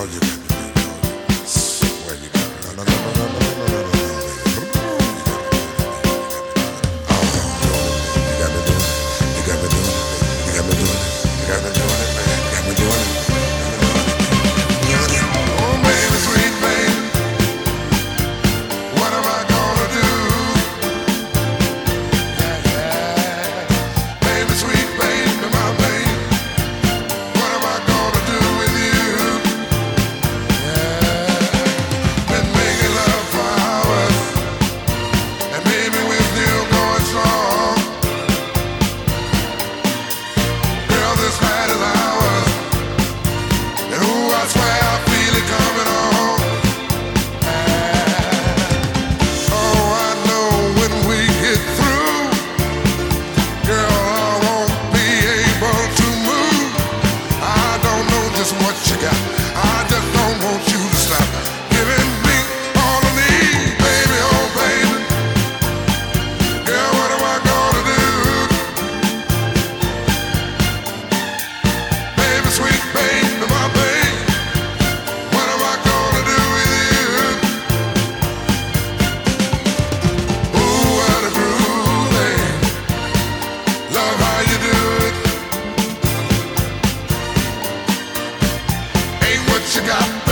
all you got to do, y'all. Swear you got to. No, no, no, no, no, no, no, no, no, no, you got me doing it. You got me doing it. You got me doing it. You got me doing it, man. You got me doing it. Oh, baby, sweet baby, what am I gonna do? Yeah, yeah. Baby, sweet baby, my baby, what am I gonna do with you? Yeah. Been making love for hours, and baby, we're still going strong. Girl, this night is ours, and ooh, I swear I feel it coming on. Oh, I know when we get through, girl, I won't be able to move. I don't know just what you got, I just don't want you to stop giving me all I need, baby, oh baby. Girl, what am I gonna do? Baby, sweet baby, my baby, what am I gonna do with you? Ooh, what a groove, eh? Love how you do it. Ain't what you got,